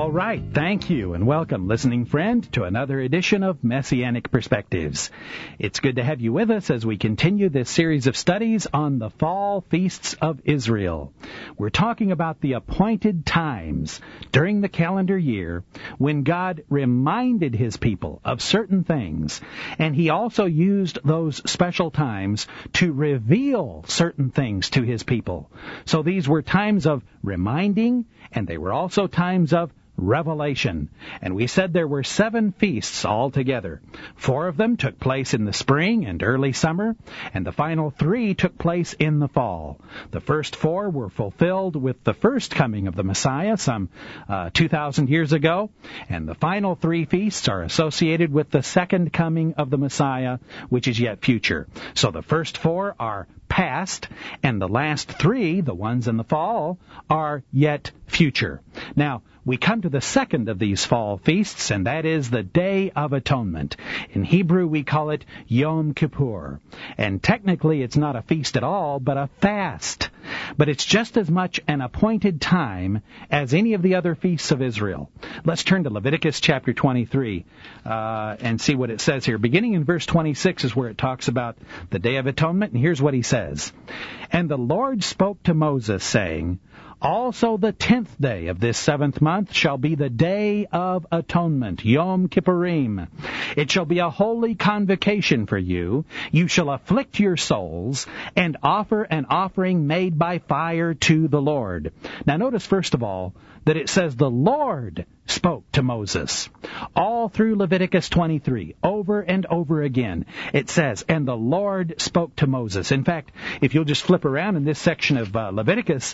All right, thank you, and welcome, listening friend, to another edition of Messianic Perspectives. It's good to have you with us as we continue this series of studies on the fall feasts of Israel. We're talking about the appointed times during the calendar year when God reminded His people of certain things, and He also used those special times to reveal certain things to His people. So these were times of reminding, and they were also times of revelation. And we said there were 7 feasts altogether. 4 of them took place in the spring and early summer, and the final 3 took place in the fall. The first 4 were fulfilled with the first coming of the Messiah some 2,000 years ago, and the final 3 feasts are associated with the second coming of the Messiah, which is yet future. So the first 4 are past, and the last 3, the ones in the fall, are yet future. Now, we come to the second of these fall feasts, and that is the Day of Atonement. In Hebrew, we call it Yom Kippur. And technically, it's not a feast at all, but a fast. But it's just as much an appointed time as any of the other feasts of Israel. Let's turn to Leviticus chapter 23 and see what it says here. Beginning in verse 26 is where it talks about the Day of Atonement, and here's what he says. And the Lord spoke to Moses, saying, Also the 10th day of this 7th month shall be the Day of Atonement, Yom Kippurim. It shall be a holy convocation for you. You shall afflict your souls and offer an offering made by fire to the Lord. Now notice first of all that it says the Lord spoke to Moses. All through Leviticus 23, over and over again, it says, and the Lord spoke to Moses. In fact, if you'll just flip around in this section of Leviticus,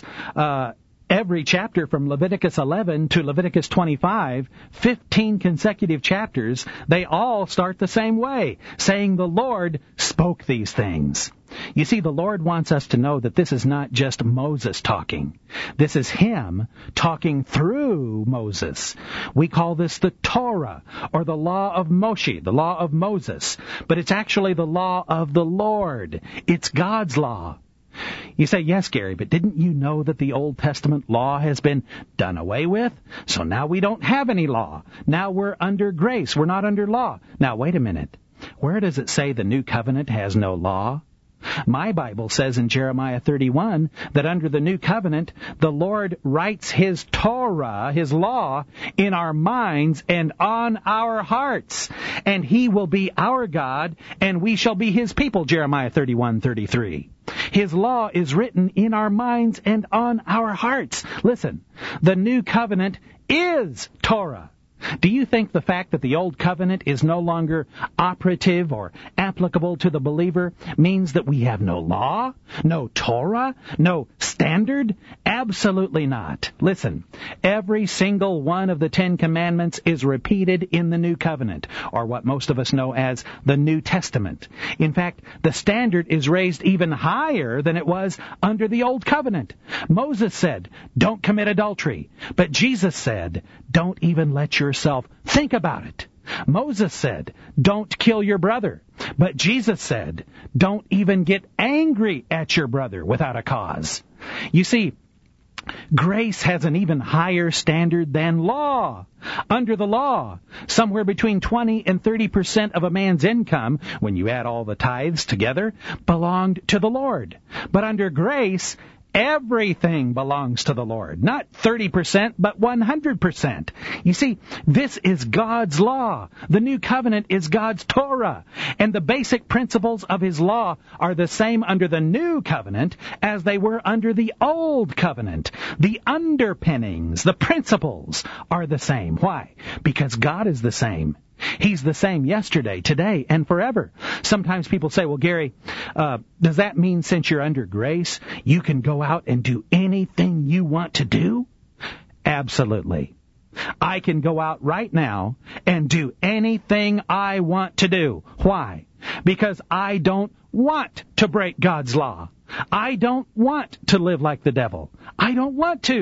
every chapter from Leviticus 11 to Leviticus 25, 15 consecutive chapters, they all start the same way, saying the Lord spoke these things. You see, the Lord wants us to know that this is not just Moses talking. This is Him talking through Moses. We call this the Torah, or the law of Moshe, the law of Moses. But it's actually the law of the Lord. It's God's law. You say, yes, Gary, but didn't you know that the Old Testament law has been done away with? So now we don't have any law. Now we're under grace. We're not under law. Now, wait a minute. Where does it say the New Covenant has no law? My Bible says in Jeremiah 31 that under the New Covenant, the Lord writes His Torah, His law, in our minds and on our hearts. And He will be our God, and we shall be His people, Jeremiah 31:33. His law is written in our minds and on our hearts. Listen, the New Covenant is Torah. Do you think the fact that the Old Covenant is no longer operative or applicable to the believer means that we have no law, no Torah, no standard? Absolutely not. Listen, every single one of the 10 Commandments is repeated in the New Covenant, or what most of us know as the New Testament. In fact, the standard is raised even higher than it was under the Old Covenant. Moses said, don't commit adultery. But Jesus said, don't even let yourself think about it. Moses said, don't kill your brother. But Jesus said, don't even get angry at your brother without a cause. You see, grace has an even higher standard than law. Under the law, somewhere between 20 and 30% of a man's income, when you add all the tithes together, belonged to the Lord. But under grace, everything belongs to the Lord. Not 30%, but 100%. You see, this is God's law. The New Covenant is God's Torah. And the basic principles of His law are the same under the New Covenant as they were under the Old Covenant. The underpinnings, the principles are the same. Why? Because God is the same. He's the same yesterday, today, and forever. Sometimes people say, well, Gary, does that mean since you're under grace, you can go out and do anything you want to do? Absolutely. I can go out right now and do anything I want to do. Why? Because I don't want to break God's law. I don't want to live like the devil. I don't want to.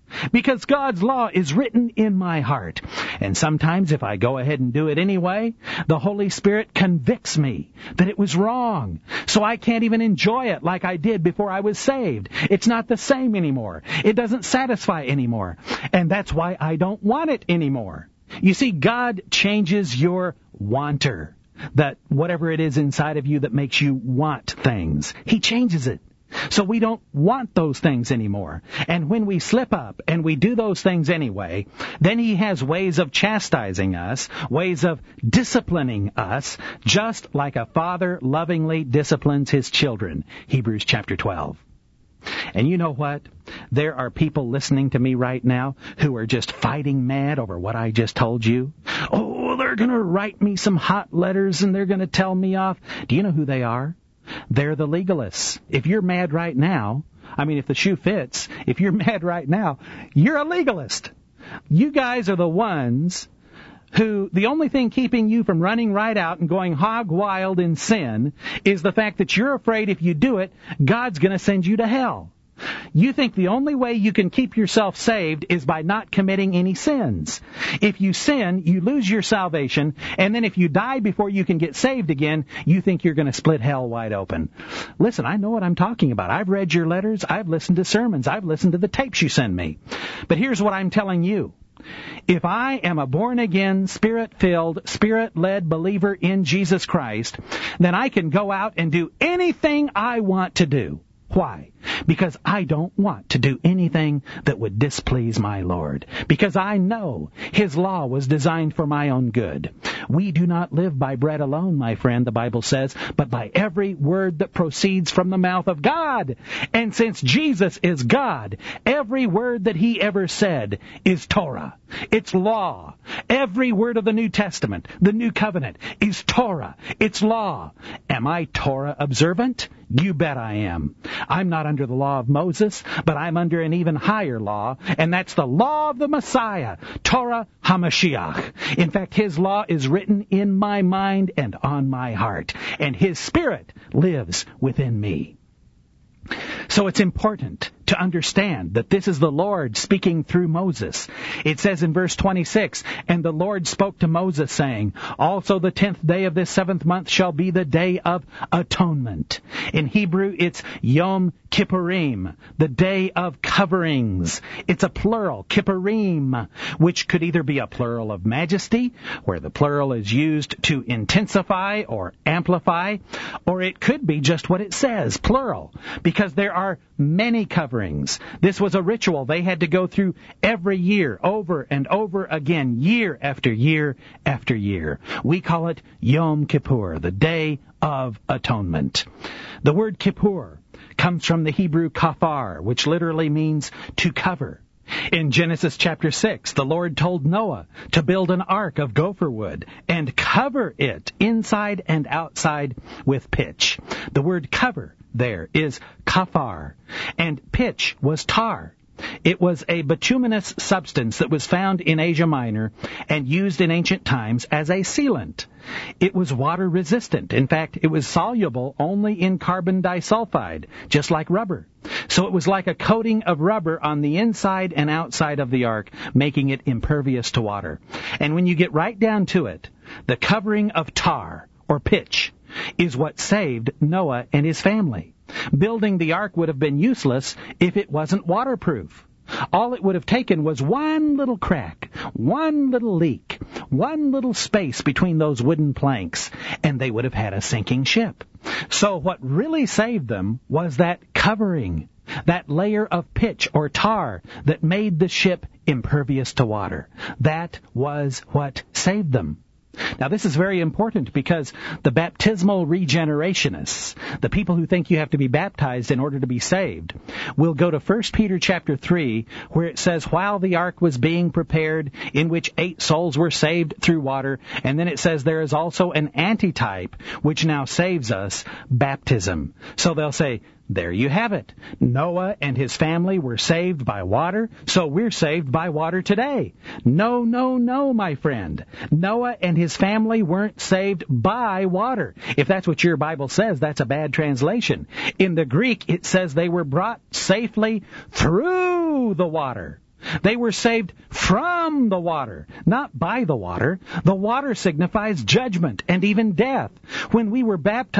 because God's law is written in my heart. And sometimes if I go ahead and do it anyway, the Holy Spirit convicts me that it was wrong. So I can't even enjoy it like I did before I was saved. It's not the same anymore. It doesn't satisfy anymore. And that's why I don't want it anymore. You see, God changes your wanter. That whatever it is inside of you that makes you want things, He changes it. So we don't want those things anymore. And when we slip up and we do those things anyway, then He has ways of chastising us, ways of disciplining us, just like a father lovingly disciplines his children. Hebrews chapter 12. And you know what? There are people listening to me right now who are just fighting mad over what I just told you. Oh, they're going to write me some hot letters and they're going to tell me off. Do you know who they are? They're the legalists. If you're mad right now, if the shoe fits, if you're mad right now, you're a legalist. You guys are the ones who, the only thing keeping you from running right out and going hog wild in sin is the fact that you're afraid if you do it, God's going to send you to hell. You think the only way you can keep yourself saved is by not committing any sins. If you sin, you lose your salvation, and then if you die before you can get saved again, you think you're going to split hell wide open. Listen, I know what I'm talking about. I've read your letters, I've listened to sermons, I've listened to the tapes you send me. But here's what I'm telling you. If I am a born-again, Spirit-filled, Spirit-led believer in Jesus Christ, then I can go out and do anything I want to do. Why? Because I don't want to do anything that would displease my Lord. Because I know His law was designed for my own good. We do not live by bread alone, my friend, the Bible says, but by every word that proceeds from the mouth of God. And since Jesus is God, every word that He ever said is Torah. It's law. Every word of the New Testament, the New Covenant, is Torah. It's law. Am I Torah observant? You bet I am. I'm not under the law of Moses, but I'm under an even higher law, and that's the law of the Messiah, Torah HaMashiach. In fact, His law is written in my mind and on my heart, and His Spirit lives within me. So it's important to understand that this is the Lord speaking through Moses. It says in verse 26, "And the Lord spoke to Moses, saying, Also the 10th day of this 7th month shall be the day of atonement." In Hebrew, it's Yom Kippurim, the day of coverings. It's a plural, Kippurim, which could either be a plural of majesty, where the plural is used to intensify or amplify, or it could be just what it says, plural, because there are many coverings. This was a ritual they had to go through every year, over and over again, year after year after year. We call it Yom Kippur, the Day of Atonement. The word Kippur comes from the Hebrew kafar, which literally means to cover. In Genesis chapter 6, the Lord told Noah to build an ark of gopher wood and cover it inside and outside with pitch. The word cover there is kafar, and pitch was tar. It was a bituminous substance that was found in Asia Minor and used in ancient times as a sealant. It was water resistant. In fact, it was soluble only in carbon disulfide, just like rubber. So it was like a coating of rubber on the inside and outside of the ark, making it impervious to water. And when you get right down to it, the covering of tar or pitch is what saved Noah and his family. Building the ark would have been useless if it wasn't waterproof. All it would have taken was one little crack, one little leak, one little space between those wooden planks, and they would have had a sinking ship. So what really saved them was that covering, that layer of pitch or tar that made the ship impervious to water. That was what saved them. Now, this is very important because the baptismal regenerationists, the people who think you have to be baptized in order to be saved, will go to 1 Peter chapter 3, where it says, while the ark was being prepared, in which 8 souls were saved through water, and then it says there is also an antitype, which now saves us, baptism. So they'll say, there you have it. Noah and his family were saved by water, so we're saved by water today. No, no, no, my friend. Noah and his family weren't saved by water. If that's what your Bible says, that's a bad translation. In the Greek, it says they were brought safely through the water. They were saved from the water, not by the water. The water signifies judgment and even death. When we were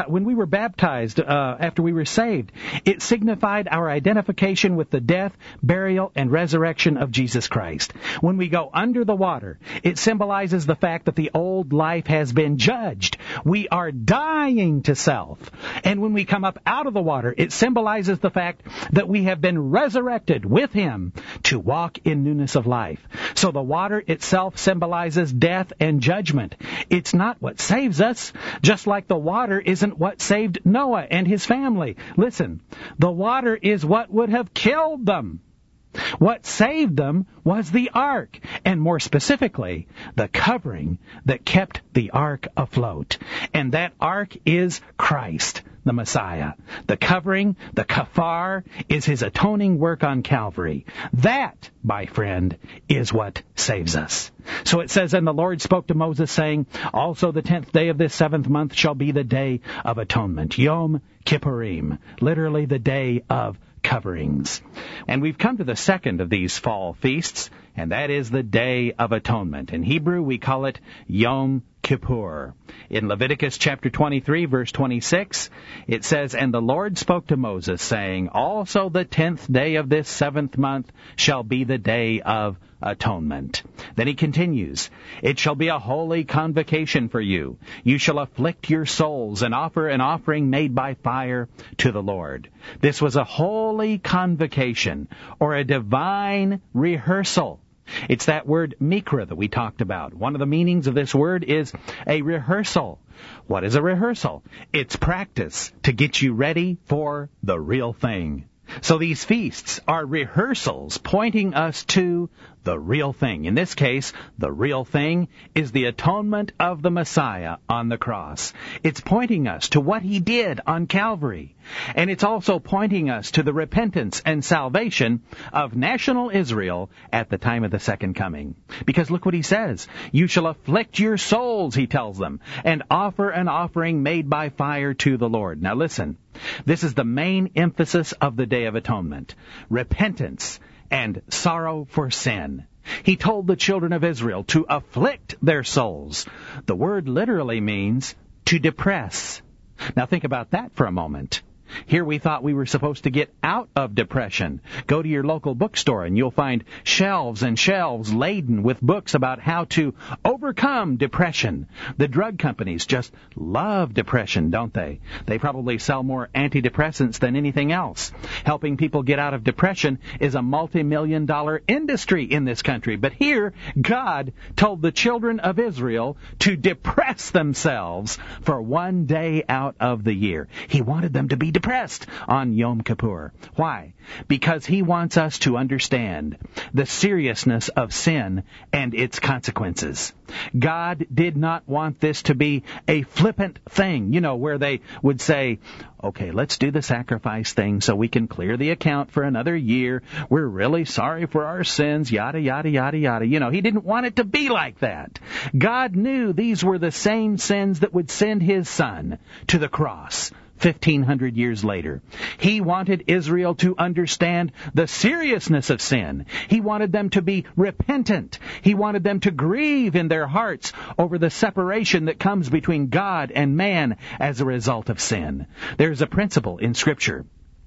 baptized after we were saved, it signified our identification with the death, burial, and resurrection of Jesus Christ. When we go under the water, it symbolizes the fact that the old life has been judged. We are dying to self. And when we come up out of the water, it symbolizes the fact that we have been resurrected with Him to walk in newness of life. So the water itself symbolizes death and judgment. It's not what saves us, just like the water isn't what saved Noah and his family. Listen, the water is what would have killed them. What saved them was the ark, and more specifically, the covering that kept the ark afloat. And that ark is Christ, the Messiah. The covering, the kafar, is His atoning work on Calvary. That, my friend, is what saves us. So it says, and the Lord spoke to Moses, saying, also the 10th day of this 7th month shall be the day of atonement, Yom Kippurim, literally the day of coverings. And we've come to the second of these fall feasts, and that is the Day of Atonement. In Hebrew, we call it Yom Kippur. In Leviticus chapter 23, verse 26, it says, and the Lord spoke to Moses, saying, also the 10th day of this 7th month shall be the Day of Atonement. Then he continues, it shall be a holy convocation for you. You shall afflict your souls and offer an offering made by fire to the Lord. This was a holy convocation, or a divine rehearsal. It's that word mikra that we talked about. One of the meanings of this word is a rehearsal. What is a rehearsal? It's practice to get you ready for the real thing. So these feasts are rehearsals pointing us to the real thing. In this case, the real thing is the atonement of the Messiah on the cross. It's pointing us to what He did on Calvary. And it's also pointing us to the repentance and salvation of national Israel at the time of the second coming. Because look what He says. You shall afflict your souls, He tells them, and offer an offering made by fire to the Lord. Now listen, this is the main emphasis of the Day of Atonement. Repentance and sorrow for sin. He told the children of Israel to afflict their souls. The word literally means to depress. Now think about that for a moment. Here we thought we were supposed to get out of depression. Go to your local bookstore and you'll find shelves and shelves laden with books about how to overcome depression. The drug companies just love depression, don't they? They probably sell more antidepressants than anything else. Helping people get out of depression is a multi-million-dollar industry in this country. But here, God told the children of Israel to depress themselves for one day out of the year. He wanted them to be depressed on Yom Kippur. Why? Because He wants us to understand the seriousness of sin and its consequences. God did not want this to be a flippant thing, where they would say, okay, let's do the sacrifice thing so we can clear the account for another year. We're really sorry for our sins, yada, yada, yada, yada. He didn't want it to be like that. God knew these were the same sins that would send His Son to the cross 1,500 years later. He wanted Israel to understand the seriousness of sin. He wanted them to be repentant. He wanted them to grieve in their hearts over the separation that comes between God and man as a result of sin. There's a principle in Scripture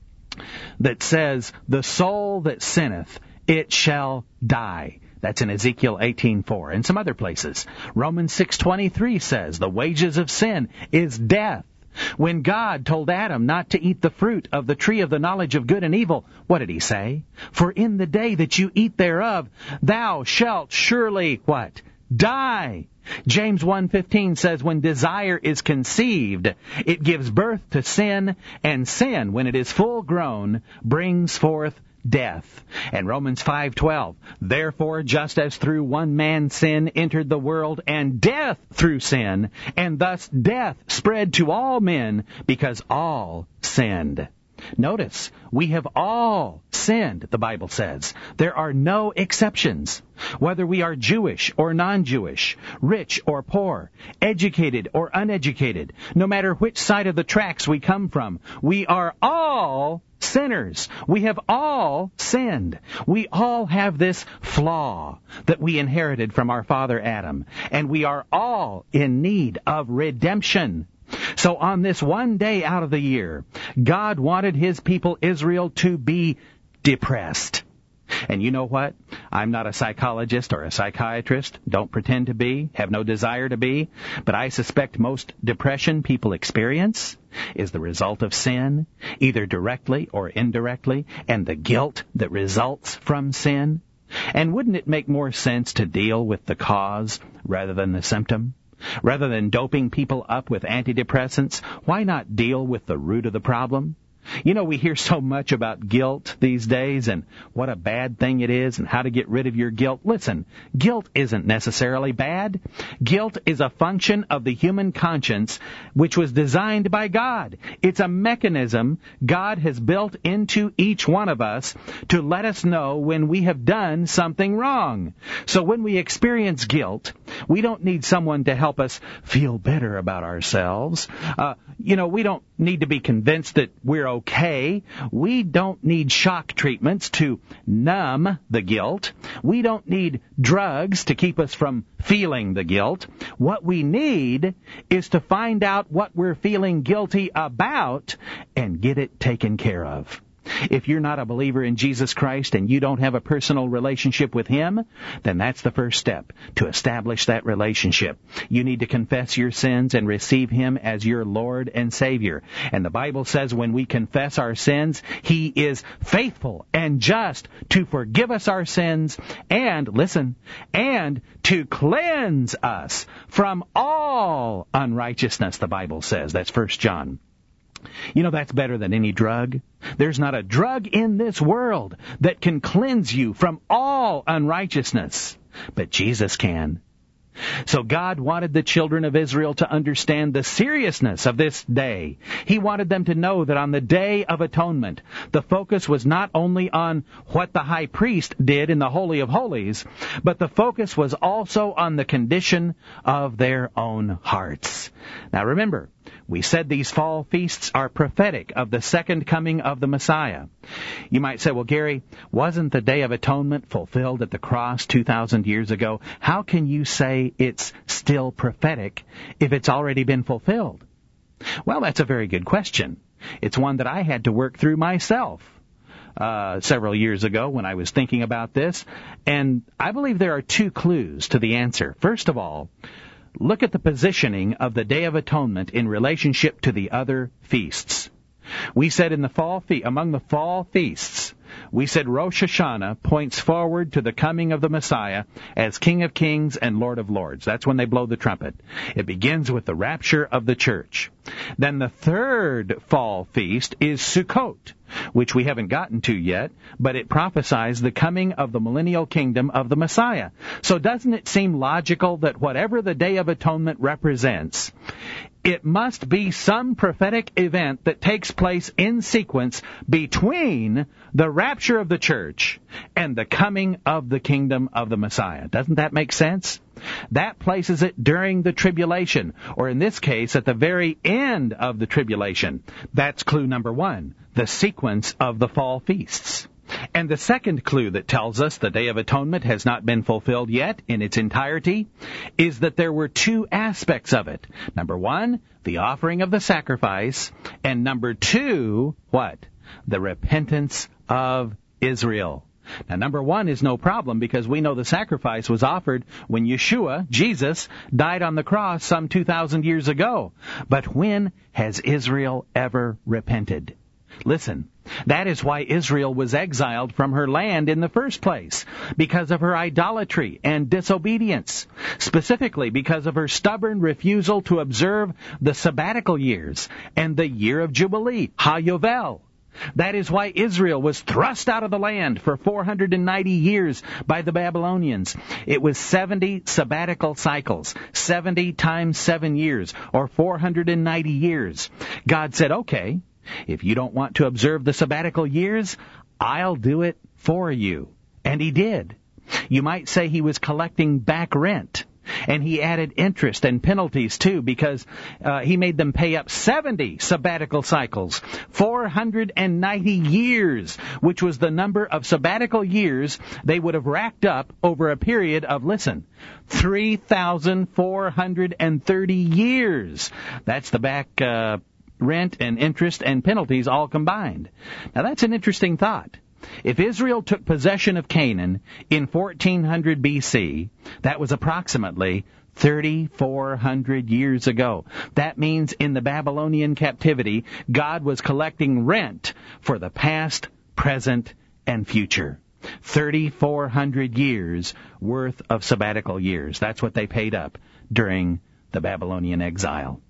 that says, the soul that sinneth, it shall die. That's in Ezekiel 18:4 and some other places. Romans 6:23 says, the wages of sin is death. When God told Adam not to eat the fruit of the tree of the knowledge of good and evil, what did He say? For in the day that you eat thereof, thou shalt surely, what? Die. James 1:15 says, when desire is conceived, it gives birth to sin, and sin, when it is full grown, brings forth death. And Romans 5:12, therefore, just as through one man sin entered the world, and death through sin, and thus death spread to all men, because all sinned. Notice, we have all sinned, the Bible says. There are no exceptions. Whether we are Jewish or non-Jewish, rich or poor, educated or uneducated, no matter which side of the tracks we come from, we are all sinners. We have all sinned. We all have this flaw that we inherited from our father Adam, and we are all in need of redemption. So on this one day out of the year, God wanted His people Israel to be depressed. And you know what? I'm not a psychologist or a psychiatrist. Don't pretend to be. Have no desire to be. But I suspect most depression people experience is the result of sin, either directly or indirectly, and the guilt that results from sin. And wouldn't it make more sense to deal with the cause rather than the symptom? Rather than doping people up with antidepressants, why not deal with the root of the problem? You know, we hear so much about guilt these days and what a bad thing it is and how to get rid of your guilt. Listen, guilt isn't necessarily bad. Guilt is a function of the human conscience which was designed by God. It's a mechanism God has built into each one of us to let us know when we have done something wrong. So when we experience guilt, we don't need someone to help us feel better about ourselves. We don't need to be convinced that we're okay. We don't need shock treatments to numb the guilt. We don't need drugs to keep us from feeling the guilt. What we need is to find out what we're feeling guilty about and get it taken care of. If you're not a believer in Jesus Christ and you don't have a personal relationship with Him, then that's the first step to establish that relationship. You need to confess your sins and receive Him as your Lord and Savior. And the Bible says when we confess our sins, He is faithful and just to forgive us our sins and, listen, and to cleanse us from all unrighteousness, the Bible says. That's 1 John. You know, that's better than any drug. There's not a drug in this world that can cleanse you from all unrighteousness, but Jesus can. So God wanted the children of Israel to understand the seriousness of this day. He wanted them to know that on the Day of Atonement, the focus was not only on what the high priest did in the Holy of Holies, but the focus was also on the condition of their own hearts. Now remember, we said these fall feasts are prophetic of the second coming of the Messiah. You might say, well, Gary, wasn't the Day of Atonement fulfilled at the cross 2,000 years ago? How can you say it's still prophetic if it's already been fulfilled? Well, that's a very good question. It's one that I had to work through myself several years ago when I was thinking about this. And I believe there are two clues to the answer. First of all, look at the positioning of the Day of Atonement in relationship to the other feasts. We said in the among the fall feasts, we said Rosh Hashanah points forward to the coming of the Messiah as King of Kings and Lord of Lords. That's when they blow the trumpet. It begins with the rapture of the church. Then the third fall feast is Sukkot, which we haven't gotten to yet, but it prophesies the coming of the millennial kingdom of the Messiah. So doesn't it seem logical that whatever the Day of Atonement represents, it must be some prophetic event that takes place in sequence between the rapture of the church and the coming of the kingdom of the Messiah. Doesn't that make sense? That places it during the tribulation, or in this case, at the very end of the tribulation. That's clue number one, the sequence of the fall feasts. And the second clue that tells us the Day of Atonement has not been fulfilled yet in its entirety is that there were two aspects of it. Number one, the offering of the sacrifice, and number two, what? The repentance of Israel. Now, number one is no problem because we know the sacrifice was offered when Yeshua, Jesus, died on the cross some 2,000 years ago. But when has Israel ever repented? Listen, that is why Israel was exiled from her land in the first place, because of her idolatry and disobedience, specifically because of her stubborn refusal to observe the sabbatical years and the year of Jubilee, HaYovel. That is why Israel was thrust out of the land for 490 years by the Babylonians. It was 70 sabbatical cycles, 70 times 7 years, or 490 years. God said, okay, if you don't want to observe the sabbatical years, I'll do it for you. And He did. You might say He was collecting back rent. And he added interest and penalties, too, because he made them pay up 70 sabbatical cycles, 490 years, which was the number of sabbatical years they would have racked up over a period of, listen, 3,430 years. That's the back rent and interest and penalties all combined. Now, that's an interesting thought. If Israel took possession of Canaan in 1400 BC, that was approximately 3,400 years ago. That means in the Babylonian captivity, God was collecting rent for the past, present, and future. 3,400 years worth of sabbatical years. That's what they paid up during the Babylonian exile.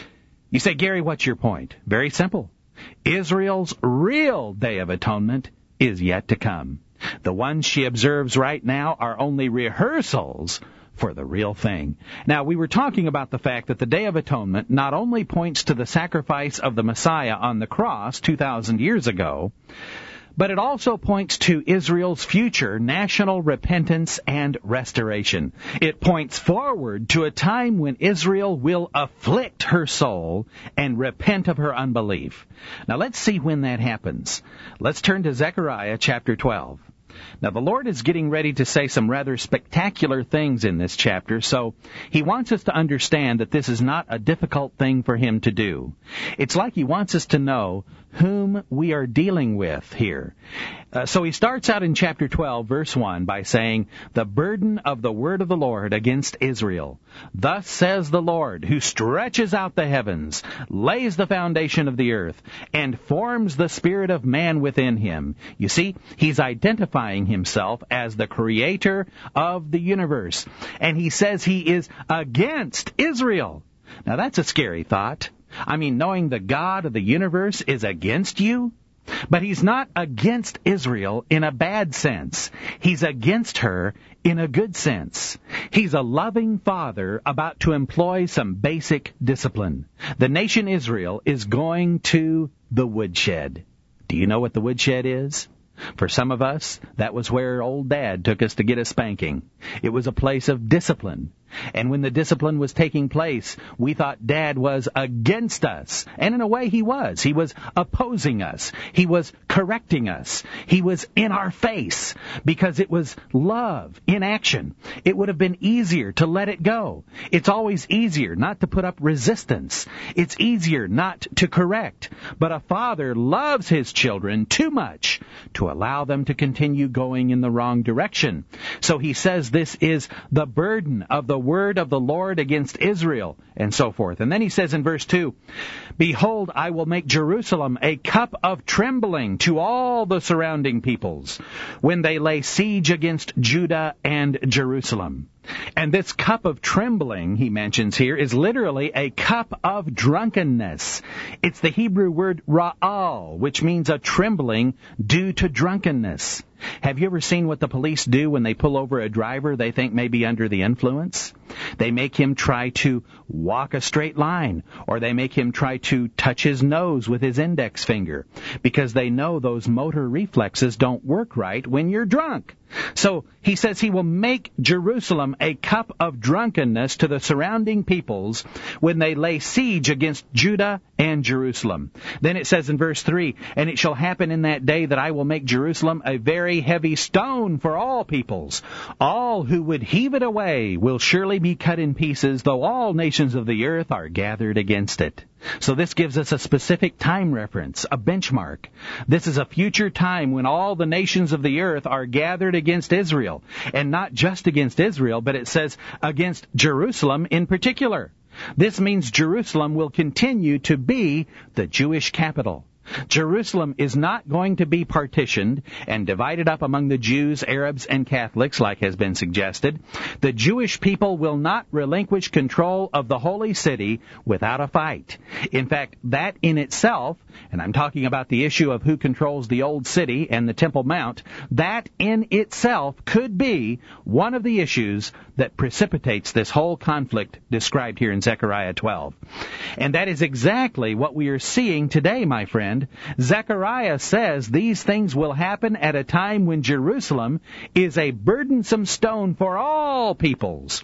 You say, Gary, what's your point? Very simple. Israel's real Day of Atonement is yet to come. The ones she observes right now are only rehearsals for the real thing. Now, we were talking about the fact that the Day of Atonement not only points to the sacrifice of the Messiah on the cross 2,000 years ago, but it also points to Israel's future national repentance and restoration. It points forward to a time when Israel will afflict her soul and repent of her unbelief. Now let's see when that happens. Let's turn to Zechariah chapter 12. Now, the Lord is getting ready to say some rather spectacular things in this chapter, so He wants us to understand that this is not a difficult thing for Him to do. It's like He wants us to know whom we are dealing with here. So He starts out in chapter 12, verse 1, by saying, "The burden of the word of the Lord against Israel. Thus says the Lord, who stretches out the heavens, lays the foundation of the earth, and forms the spirit of man within him." You see, He's identifying Himself as the creator of the universe. And He says He is against Israel. Now that's a scary thought. I mean, knowing the God of the universe is against you? But He's not against Israel in a bad sense. He's against her in a good sense. He's a loving father about to employ some basic discipline. The nation Israel is going to the woodshed. Do you know what the woodshed is? For some of us, that was where old Dad took us to get a spanking. It was a place of discipline. And when the discipline was taking place, we thought Dad was against us. And in a way, he was. He was opposing us. He was correcting us. He was in our face because it was love in action. It would have been easier to let it go. It's always easier not to put up resistance. It's easier not to correct. But a father loves his children too much to allow them to continue going in the wrong direction. So he says this is the burden of the word of the Lord against Israel, and so forth. And then he says in verse 2, "Behold, I will make Jerusalem a cup of trembling to all the surrounding peoples, when they lay siege against Judah and Jerusalem." And this cup of trembling, he mentions here, is literally a cup of drunkenness. It's the Hebrew word ra'al, which means a trembling due to drunkenness. Have you ever seen what the police do when they pull over a driver they think may be under the influence? They make him try to walk a straight line, or they make him try to touch his nose with his index finger, because they know those motor reflexes don't work right when you're drunk. So he says he will make Jerusalem a cup of drunkenness to the surrounding peoples when they lay siege against Judah and Jerusalem. Then it says in verse 3, "And it shall happen in that day that I will make Jerusalem a very heavy stone for all peoples. All who would heave it away will surely be cut in pieces, though all nations of the earth are gathered against it." So this gives us a specific time reference, a benchmark. This is a future time when all the nations of the earth are gathered against Israel. And not just against Israel, but it says against Jerusalem in particular. This means Jerusalem will continue to be the Jewish capital. Jerusalem is not going to be partitioned and divided up among the Jews, Arabs, and Catholics, like has been suggested. The Jewish people will not relinquish control of the holy city without a fight. In fact, that in itself, and I'm talking about the issue of who controls the old city and the Temple Mount, that in itself could be one of the issues that precipitates this whole conflict described here in Zechariah 12. And that is exactly what we are seeing today, my friend. Zechariah says these things will happen at a time when Jerusalem is a burdensome stone for all peoples.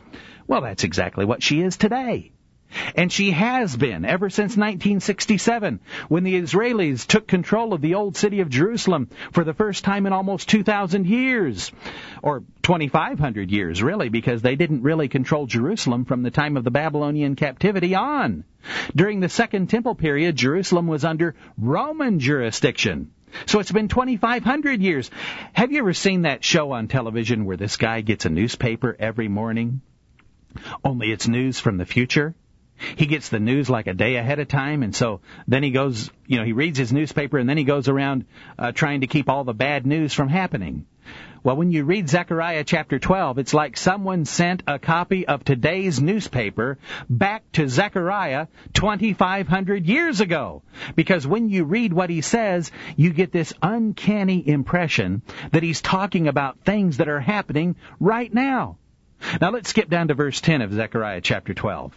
Well, that's exactly what she is today. And she has been ever since 1967, when the Israelis took control of the old city of Jerusalem for the first time in almost 2,000 years. Or 2,500 years, really, because they didn't really control Jerusalem from the time of the Babylonian captivity on. During the Second Temple period, Jerusalem was under Roman jurisdiction. So it's been 2,500 years. Have you ever seen that show on television where this guy gets a newspaper every morning? Only it's news from the future. He gets the news like a day ahead of time, and so then he goes, he reads his newspaper, and then he goes around trying to keep all the bad news from happening. Well, when you read Zechariah chapter 12, it's like someone sent a copy of today's newspaper back to Zechariah 2,500 years ago. Because when you read what he says, you get this uncanny impression that he's talking about things that are happening right now. Now let's skip down to verse 10 of Zechariah chapter 12.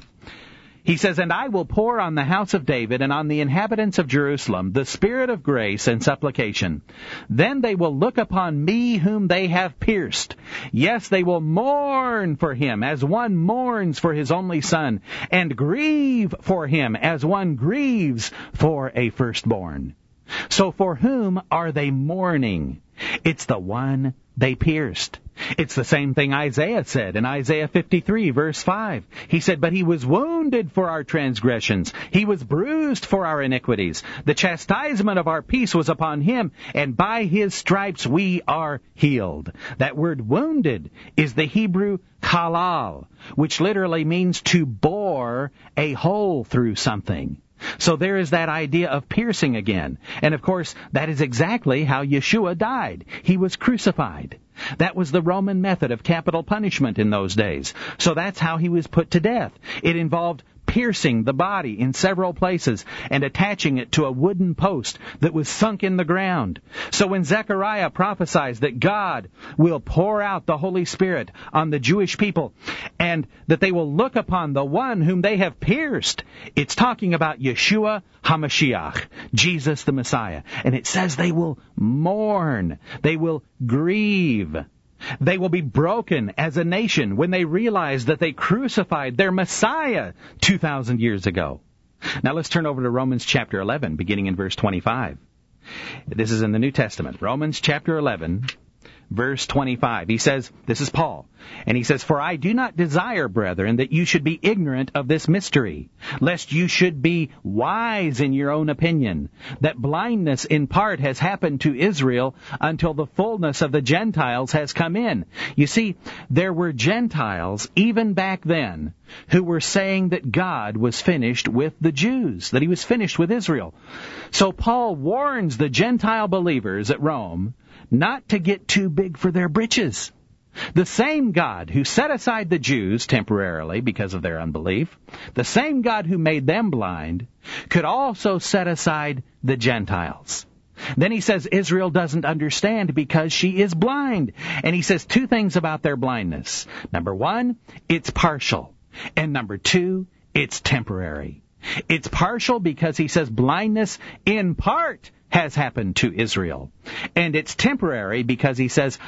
He says, "And I will pour on the house of David and on the inhabitants of Jerusalem the spirit of grace and supplication. Then they will look upon me whom they have pierced. Yes, they will mourn for him as one mourns for his only son, and grieve for him as one grieves for a firstborn." So for whom are they mourning? It's the one they pierced. It's the same thing Isaiah said in Isaiah 53, verse 5. He said, "But he was wounded for our transgressions. He was bruised for our iniquities. The chastisement of our peace was upon him, and by his stripes we are healed." That word wounded is the Hebrew kalal, which literally means to bore a hole through something. So there is that idea of piercing again. And of course, that is exactly how Yeshua died. He was crucified. That was the Roman method of capital punishment in those days. So that's how he was put to death. It involved piercing the body in several places and attaching it to a wooden post that was sunk in the ground. So when Zechariah prophesies that God will pour out the Holy Spirit on the Jewish people and that they will look upon the one whom they have pierced, it's talking about Yeshua HaMashiach, Jesus the Messiah. And it says they will mourn, they will grieve. They will be broken as a nation when they realize that they crucified their Messiah 2,000 years ago. Now let's turn over to Romans chapter 11, beginning in verse 25. This is in the New Testament. Romans chapter 11, verse 25. He says, this is Paul, and he says, "For I do not desire, brethren, that you should be ignorant of this mystery, lest you should be wise in your own opinion, that blindness in part has happened to Israel until the fullness of the Gentiles has come in." You see, there were Gentiles even back then who were saying that God was finished with the Jews, that he was finished with Israel. So Paul warns the Gentile believers at Rome not to get too big for their britches. The same God who set aside the Jews temporarily because of their unbelief, the same God who made them blind, could also set aside the Gentiles. Then he says Israel doesn't understand because she is blind. And he says two things about their blindness. Number one, it's partial. And number two, it's temporary. It's partial because he says blindness in part has happened to Israel. And it's temporary because he says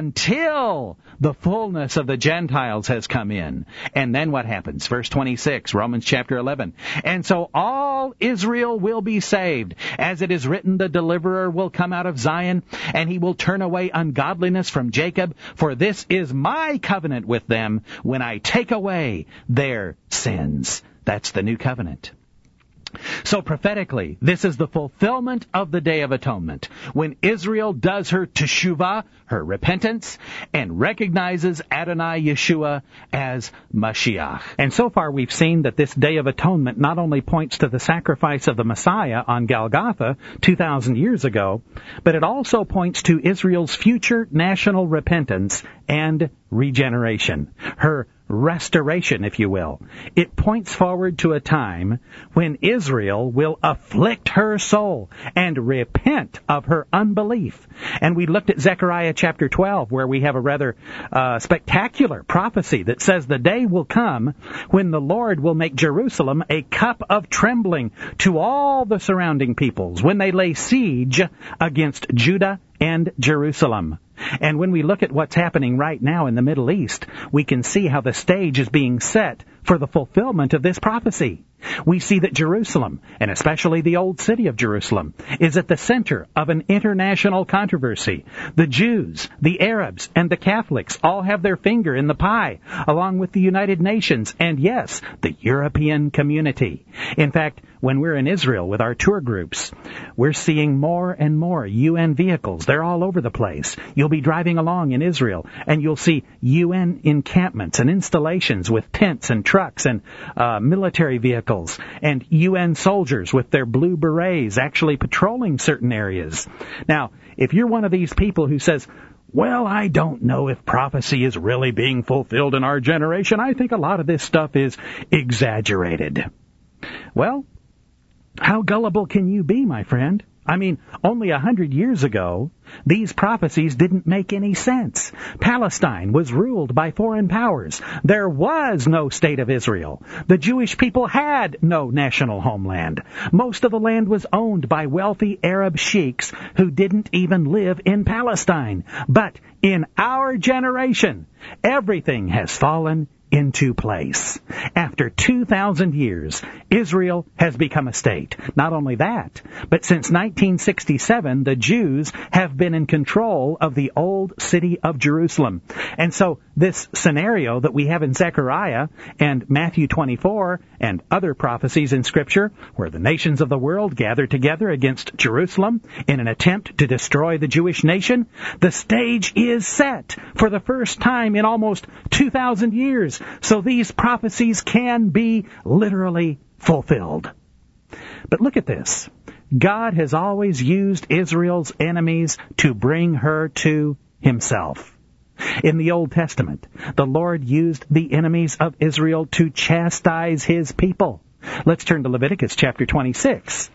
until the fullness of the Gentiles has come in. And then what happens? Verse 26, Romans chapter 11. "And so all Israel will be saved. As it is written, the deliverer will come out of Zion, and he will turn away ungodliness from Jacob. For this is my covenant with them when I take away their sins." That's the new covenant. So prophetically, this is the fulfillment of the Day of Atonement, when Israel does her teshuvah, her repentance, and recognizes Adonai Yeshua as Mashiach. And so far we've seen that this Day of Atonement not only points to the sacrifice of the Messiah on Golgotha 2,000 years ago, but it also points to Israel's future national repentance and regeneration, her restoration, if you will. It points forward to a time when Israel will afflict her soul and repent of her unbelief. And we looked at Zechariah chapter 12, where we have a rather spectacular prophecy that says the day will come when the Lord will make Jerusalem a cup of trembling to all the surrounding peoples when they lay siege against Judah and Jerusalem. And when we look at what's happening right now in the Middle East, we can see how the stage is being set for the fulfillment of this prophecy. We see that Jerusalem, and especially the old city of Jerusalem, is at the center of an international controversy. The Jews, the Arabs, and the Catholics all have their finger in the pie, along with the United Nations and, yes, the European community. In fact, when we're in Israel with our tour groups, we're seeing more and more UN vehicles. They're all over the place. You'll be driving along in Israel, and you'll see UN encampments and installations with tents and trucks and military vehicles, and UN soldiers with their blue berets actually patrolling certain areas. Now, if you're one of these people who says, well, I don't know if prophecy is really being fulfilled in our generation, I think a lot of this stuff is exaggerated. Well, how gullible can you be, my friend? I mean, only 100 years ago, these prophecies didn't make any sense. Palestine was ruled by foreign powers. There was no state of Israel. The Jewish people had no national homeland. Most of the land was owned by wealthy Arab sheiks who didn't even live in Palestine. But in our generation, everything has fallen into place. After 2,000 years, Israel has become a state. Not only that, but since 1967, the Jews have been in control of the old city of Jerusalem. And so this scenario that we have in Zechariah and Matthew 24 and other prophecies in Scripture, where the nations of the world gather together against Jerusalem in an attempt to destroy the Jewish nation, the stage is set for the first time in almost 2,000 years. So these prophecies can be literally fulfilled. But look at this. God has always used Israel's enemies to bring her to himself. In the Old Testament, the Lord used the enemies of Israel to chastise his people. Let's turn to Leviticus chapter 26.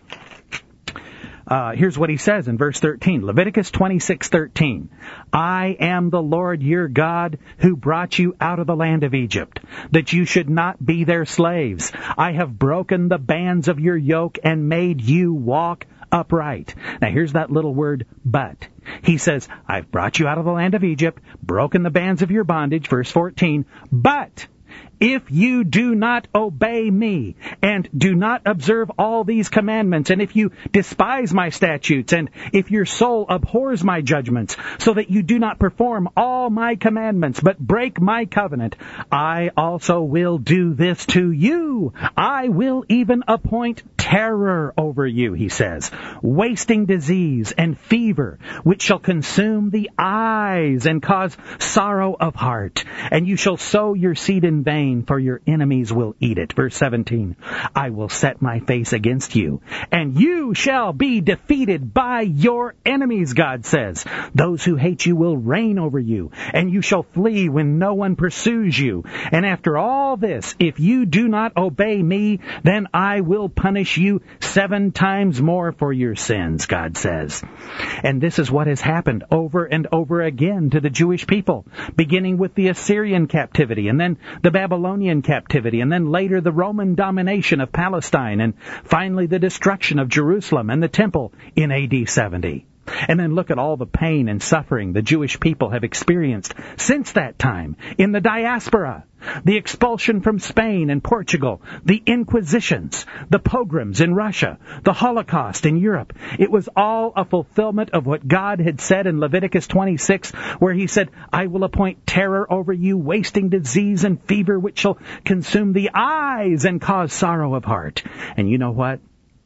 Here's what he says in verse 13. Leviticus 26:13. I am the Lord your God who brought you out of the land of Egypt, that you should not be their slaves. I have broken the bands of your yoke and made you walk upright. Now here's that little word, but. He says, I've brought you out of the land of Egypt, broken the bands of your bondage, verse 14, but if you do not obey me and do not observe all these commandments, and if you despise my statutes, and if your soul abhors my judgments, so that you do not perform all my commandments, but break my covenant, I also will do this to you. I will even appoint terror over you, he says, wasting disease and fever, which shall consume the eyes and cause sorrow of heart. And you shall sow your seed in vain, for your enemies will eat it. Verse 17, I will set my face against you, and you shall be defeated by your enemies, God says. Those who hate you will reign over you, and you shall flee when no one pursues you. And after all this, if you do not obey me, then I will punish you 7 times more for your sins, God says. And this is what has happened over and over again to the Jewish people, beginning with the Assyrian captivity, and then the Babylonian captivity, and then later the Roman domination of Palestine, and finally the destruction of Jerusalem and the temple in AD 70. And then look at all the pain and suffering the Jewish people have experienced since that time in the diaspora. The expulsion from Spain and Portugal, the Inquisitions, the pogroms in Russia, the Holocaust in Europe. It was all a fulfillment of what God had said in Leviticus 26, where he said, I will appoint terror over you, wasting disease and fever, which shall consume the eyes and cause sorrow of heart. And you know what?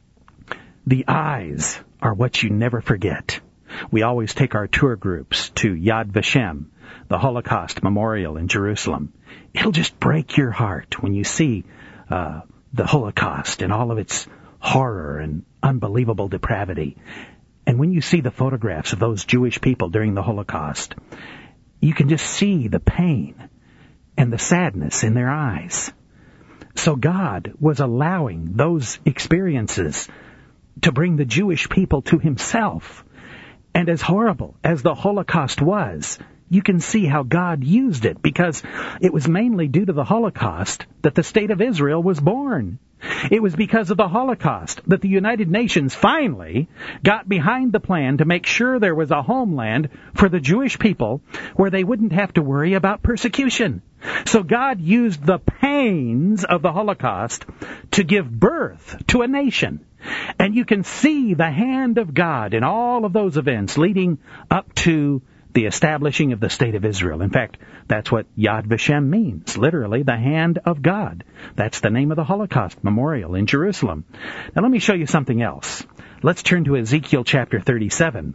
The eyes are what you never forget. We always take our tour groups to Yad Vashem, the Holocaust Memorial in Jerusalem. It'll just break your heart when you see the Holocaust and all of its horror and unbelievable depravity. And when you see the photographs of those Jewish people during the Holocaust, you can just see the pain and the sadness in their eyes. So God was allowing those experiences to bring the Jewish people to himself. And as horrible as the Holocaust was, you can see how God used it, because it was mainly due to the Holocaust that the state of Israel was born. It was because of the Holocaust that the United Nations finally got behind the plan to make sure there was a homeland for the Jewish people where they wouldn't have to worry about persecution. So God used the pains of the Holocaust to give birth to a nation. And you can see the hand of God in all of those events leading up to the establishing of the state of Israel. In fact, that's what Yad Vashem means, literally the hand of God. That's the name of the Holocaust Memorial in Jerusalem. Now let me show you something else. Let's turn to Ezekiel chapter 37.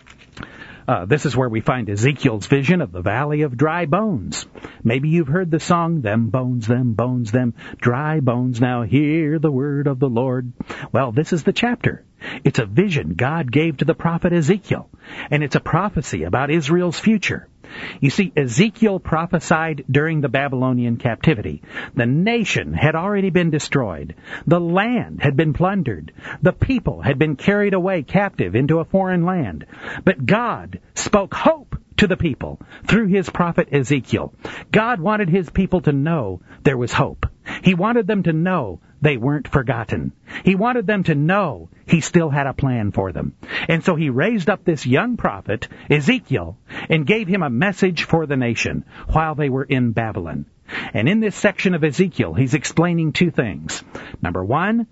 This is where we find Ezekiel's vision of the valley of dry bones. Maybe you've heard the song, them bones, them dry bones, now hear the word of the Lord. Well, this is the chapter. It's a vision God gave to the prophet Ezekiel, and it's a prophecy about Israel's future. You see, Ezekiel prophesied during the Babylonian captivity. The nation had already been destroyed. The land had been plundered. The people had been carried away captive into a foreign land. But God spoke hope to the people through his prophet Ezekiel. God wanted his people to know there was hope. He wanted them to know they weren't forgotten. He wanted them to know he still had a plan for them. And so he raised up this young prophet, Ezekiel, and gave him a message for the nation while they were in Babylon. And in this section of Ezekiel, he's explaining two things. Number one,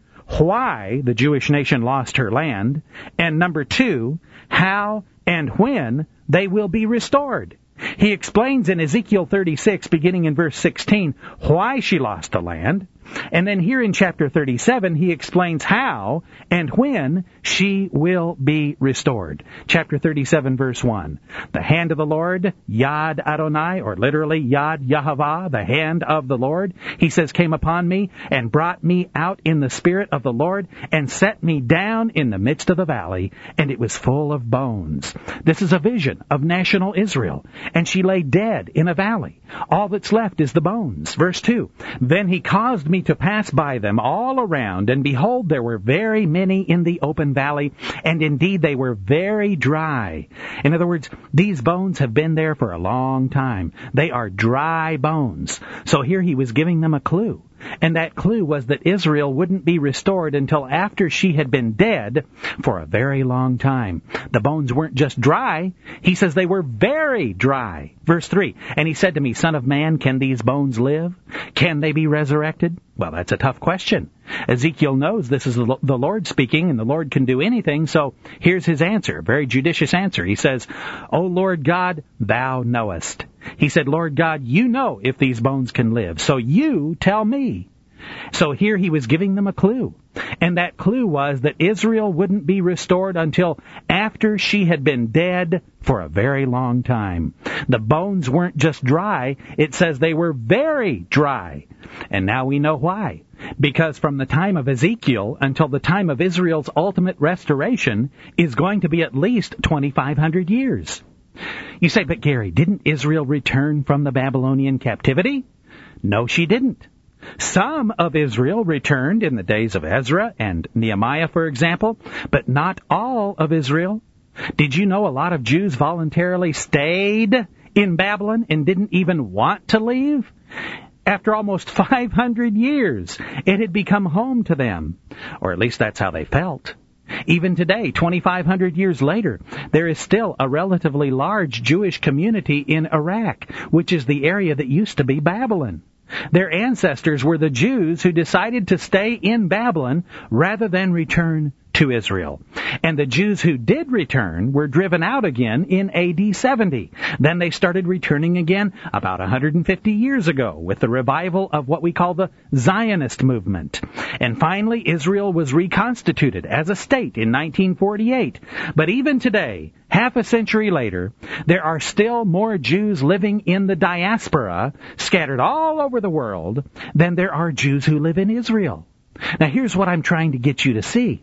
why the Jewish nation lost her land. And number two, how and when they will be restored. He explains in Ezekiel 36, beginning in verse 16, why she lost the land. And then here in chapter 37, he explains how and when she will be restored. Chapter 37, verse 1. The hand of the Lord, Yad Adonai, or literally Yad Yahavah, the hand of the Lord, he says, came upon me and brought me out in the spirit of the Lord and set me down in the midst of the valley, and it was full of bones. This is a vision of national Israel. And she lay dead in a valley. All that's left is the bones. Verse 2. Then he caused me to pass by them all around, and behold, there were very many in the open valley, and indeed they were very dry. In other words, these bones have been there for a long time. They are dry bones. So here he was giving them a clue. And that clue was that Israel wouldn't be restored until after she had been dead for a very long time. The bones weren't just dry. He says they were very dry. Verse 3, and he said to me, Son of man, can these bones live? Can they be resurrected? Well, that's a tough question. Ezekiel knows this is the Lord speaking, and the Lord can do anything, so here's his answer, a very judicious answer. He says, O Lord God, thou knowest. He said, Lord God, you know if these bones can live, so you tell me. So here he was giving them a clue. And that clue was that Israel wouldn't be restored until after she had been dead for a very long time. The bones weren't just dry. It says they were very dry. And now we know why. Because from the time of Ezekiel until the time of Israel's ultimate restoration is going to be at least 2,500 years. You say, but Gary, didn't Israel return from the Babylonian captivity? No, she didn't. Some of Israel returned in the days of Ezra and Nehemiah, for example, but not all of Israel. Did you know a lot of Jews voluntarily stayed in Babylon and didn't even want to leave? After almost 500 years, it had become home to them, or at least that's how they felt. Even today, 2,500 years later, there is still a relatively large Jewish community in Iraq, which is the area that used to be Babylon. Their ancestors were the Jews who decided to stay in Babylon rather than return to Israel. And the Jews who did return were driven out again in AD 70. Then they started returning again about 150 years ago with the revival of what we call the Zionist movement. And finally, Israel was reconstituted as a state in 1948. But even today, half a century later, there are still more Jews living in the diaspora, scattered all over the world, than there are Jews who live in Israel. Now here's what I'm trying to get you to see.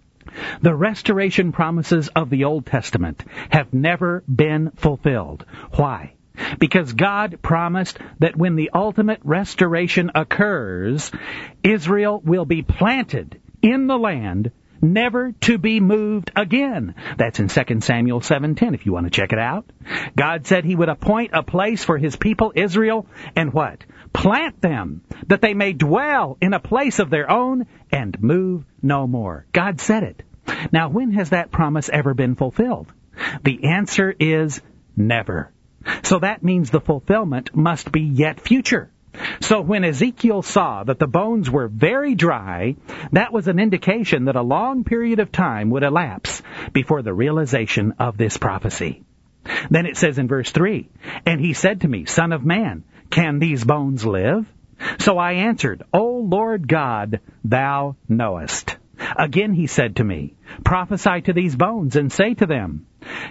The restoration promises of the Old Testament have never been fulfilled. Why? Because God promised that when the ultimate restoration occurs, Israel will be planted in the land never to be moved again. That's in 2 Samuel 7:10 if you want to check it out. God said he would appoint a place for his people Israel and what? Plant them, that they may dwell in a place of their own and move no more. God said it. Now, when has that promise ever been fulfilled? The answer is never. So that means the fulfillment must be yet future. So when Ezekiel saw that the bones were very dry, that was an indication that a long period of time would elapse before the realization of this prophecy. Then it says in verse 3, "And he said to me, Son of man, can these bones live? So I answered, O Lord God, thou knowest." Again he said to me, "Prophesy to these bones and say to them,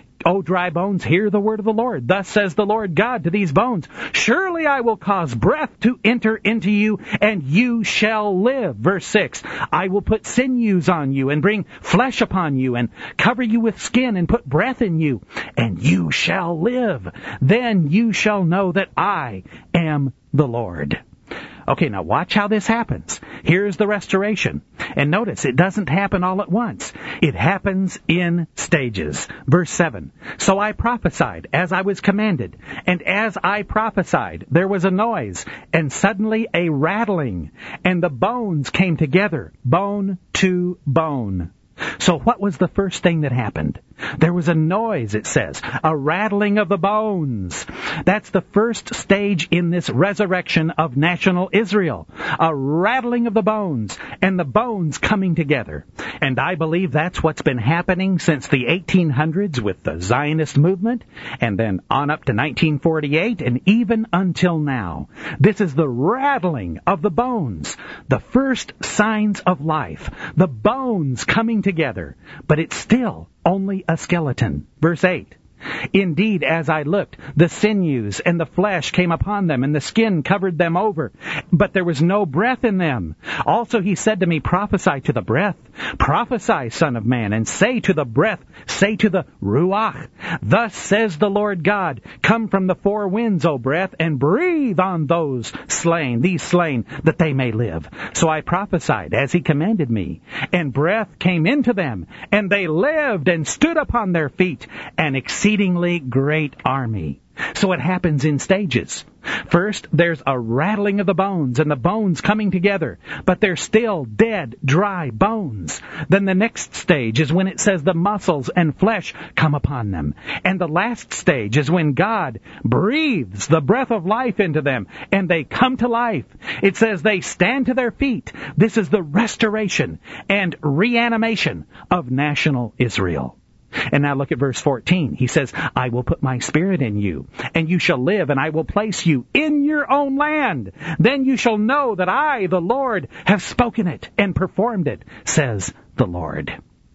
O dry bones, hear the word of the Lord. Thus says the Lord God to these bones, Surely I will cause breath to enter into you, and you shall live." Verse 6, "I will put sinews on you, and bring flesh upon you, and cover you with skin, and put breath in you, and you shall live. Then you shall know that I am the Lord." Okay, now watch how this happens. Here's the restoration. And notice, it doesn't happen all at once. It happens in stages. Verse 7, "So I prophesied as I was commanded, and as I prophesied, there was a noise, and suddenly a rattling, and the bones came together, bone to bone." So what was the first thing that happened? There was a noise, it says, a rattling of the bones. That's the first stage in this resurrection of national Israel. A rattling of the bones, and the bones coming together. And I believe that's what's been happening since the 1800s with the Zionist movement, and then on up to 1948, and even until now. This is the rattling of the bones, the first signs of life, the bones coming together, but it's still only a skeleton. Verse 8, "Indeed, as I looked, the sinews and the flesh came upon them, and the skin covered them over, but there was no breath in them. Also he said to me, Prophesy to the breath. Prophesy, son of man, and say to the breath, say to the Ruach, Thus says the Lord God, Come from the four winds, O breath, and breathe on these slain, that they may live. So I prophesied as he commanded me, and breath came into them, and they lived and stood upon their feet, an exceedingly great army." So it happens in stages. First, there's a rattling of the bones, and the bones coming together, but they're still dead, dry bones. Then the next stage is when it says the muscles and flesh come upon them. And the last stage is when God breathes the breath of life into them, and they come to life. It says they stand to their feet. This is the restoration and reanimation of national Israel. And now look at verse 14. He says, "I will put my spirit in you, and you shall live, and I will place you in your own land. Then you shall know that I, the Lord, have spoken it and performed it, says the Lord."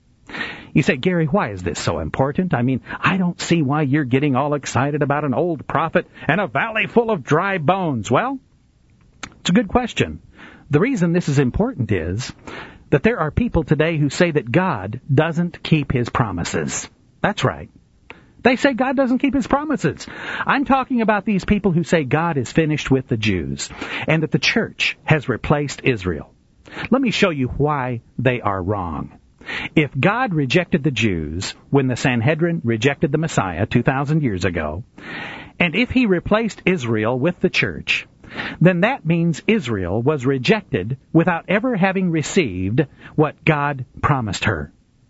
You say, "Gary, why is this so important? I mean, I don't see why you're getting all excited about an old prophet and a valley full of dry bones." Well, it's a good question. The reason this is important is that there are people today who say that God doesn't keep his promises. That's right. They say God doesn't keep his promises. I'm talking about these people who say God is finished with the Jews and that the church has replaced Israel. Let me show you why they are wrong. If God rejected the Jews when the Sanhedrin rejected the Messiah 2,000 years ago, and if he replaced Israel with the church, then that means Israel was rejected without ever having received what God promised her.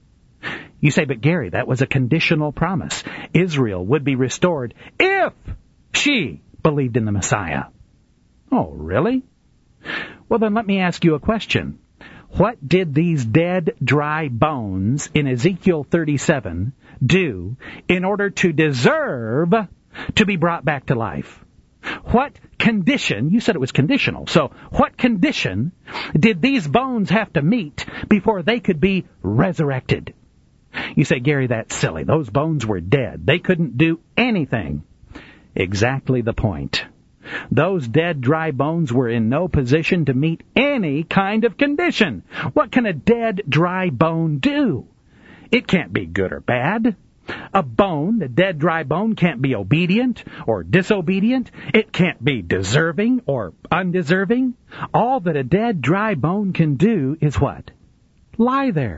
You say, "But Gary, that was a conditional promise. Israel would be restored if she believed in the Messiah." Oh, really? Well, then let me ask you a question. What did these dead, dry bones in Ezekiel 37 do in order to deserve to be brought back to life? What condition, you said it was conditional, so what condition did these bones have to meet before they could be resurrected? You say, "Gary, that's silly. Those bones were dead. They couldn't do anything." Exactly the point. Those dead, dry bones were in no position to meet any kind of condition. What can a dead, dry bone do? It can't be good or bad. A dead, dry bone, can't be obedient or disobedient. It can't be deserving or undeserving. All that a dead, dry bone can do is what? Lie there.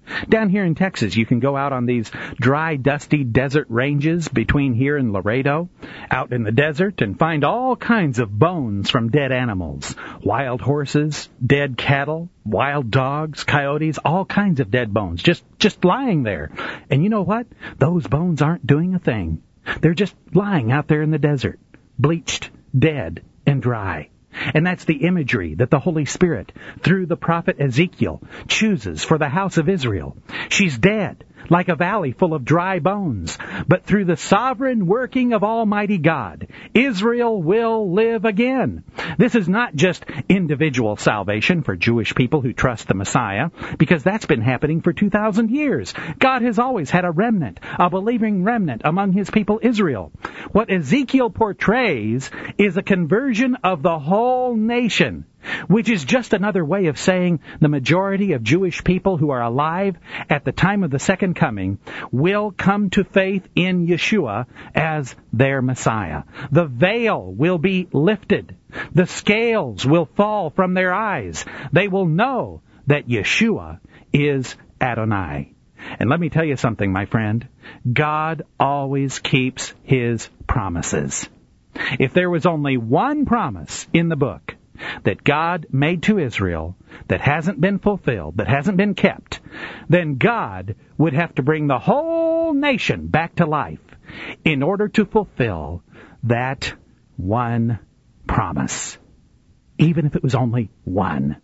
Down here in Texas, you can go out on these dry, dusty desert ranges between here and Laredo, out in the desert, and find all kinds of bones from dead animals. Wild horses, dead cattle, wild dogs, coyotes, all kinds of dead bones, just lying there. And you know what? Those bones aren't doing a thing. They're just lying out there in the desert, bleached, dead, and dry. And that's the imagery that the Holy Spirit, through the prophet Ezekiel, chooses for the house of Israel. She's dead, like a valley full of dry bones. But through the sovereign working of Almighty God, Israel will live again. This is not just individual salvation for Jewish people who trust the Messiah, because that's been happening for 2,000 years. God has always had a remnant, a believing remnant among his people Israel. What Ezekiel portrays is a conversion of the whole nation, which is just another way of saying the majority of Jewish people who are alive at the time of the second coming will come to faith in Yeshua as their Messiah. The veil will be lifted. The scales will fall from their eyes. They will know that Yeshua is Adonai. And let me tell you something, my friend. God always keeps his promises. If there was only one promise in the book that God made to Israel that hasn't been fulfilled, that hasn't been kept, then God would have to bring the whole nation back to life in order to fulfill that one promise, even if it was only one.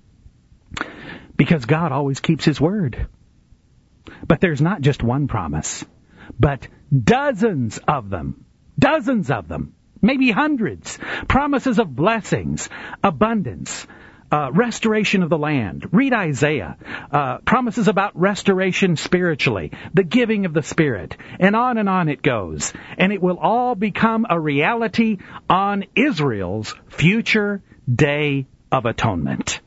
Because God always keeps his word. But there's not just one promise, but dozens of them, maybe hundreds, promises of blessings, abundance, restoration of the land. Read Isaiah, promises about restoration spiritually, the giving of the Spirit, and on it goes. And it will all become a reality on Israel's future Day of Atonement.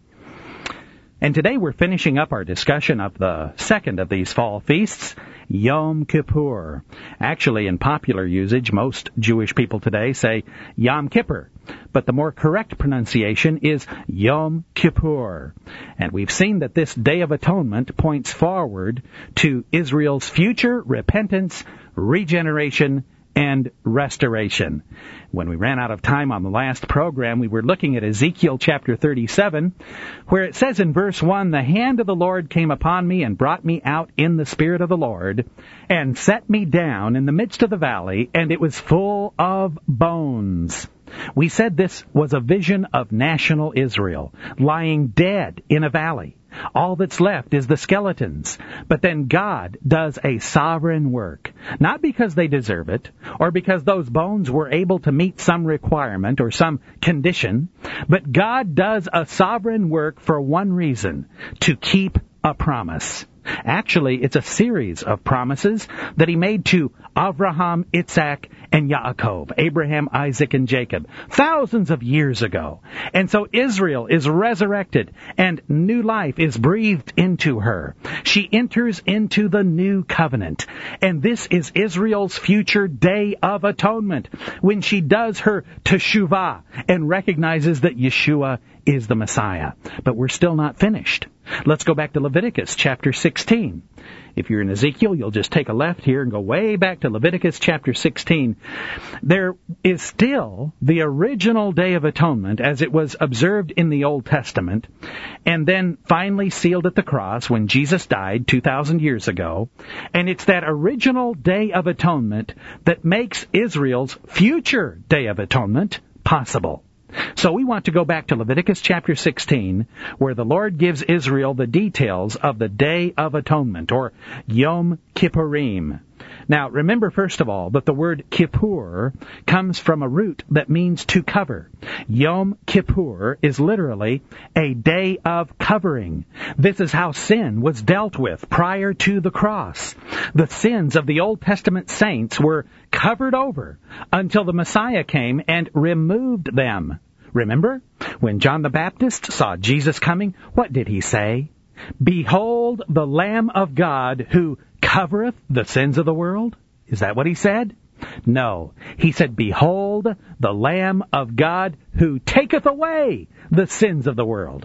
And today we're finishing up our discussion of the second of these fall feasts, Yom Kippur. Actually, in popular usage, most Jewish people today say Yom Kippur, but the more correct pronunciation is Yom Kippur. And we've seen that this Day of Atonement points forward to Israel's future repentance, regeneration, and restoration. When we ran out of time on the last program, we were looking at Ezekiel chapter 37, where it says in verse 1, "The hand of the Lord came upon me and brought me out in the Spirit of the Lord, and set me down in the midst of the valley, and it was full of bones." We said this was a vision of national Israel, lying dead in a valley. All that's left is the skeletons. But then God does a sovereign work, not because they deserve it, or because those bones were able to meet some requirement or some condition, but God does a sovereign work for one reason: to keep a promise. Actually, it's a series of promises that he made to Abraham, Isaac, and Yaakov, Abraham, Isaac, and Jacob, thousands of years ago. And so Israel is resurrected, and new life is breathed into her. She enters into the new covenant. And this is Israel's future Day of Atonement, when she does her teshuvah and recognizes that Yeshua is the Messiah. But we're still not finished. Let's go back to Leviticus chapter 16. If you're in Ezekiel, you'll just take a left here and go way back to Leviticus chapter 16. There is still the original Day of Atonement as it was observed in the Old Testament, and then finally sealed at the cross when Jesus died 2,000 years ago. And it's that original Day of Atonement that makes Israel's future Day of Atonement possible. So we want to go back to Leviticus chapter 16, where the Lord gives Israel the details of the Day of Atonement, or Yom Kippurim. Now, remember first of all that the word Kippur comes from a root that means to cover. Yom Kippur is literally a day of covering. This is how sin was dealt with prior to the cross. The sins of the Old Testament saints were covered over until the Messiah came and removed them. Remember, when John the Baptist saw Jesus coming, what did he say? "Behold the Lamb of God who covereth the sins of the world." Is that what he said? No. He said, "Behold the Lamb of God who taketh away the sins of the world."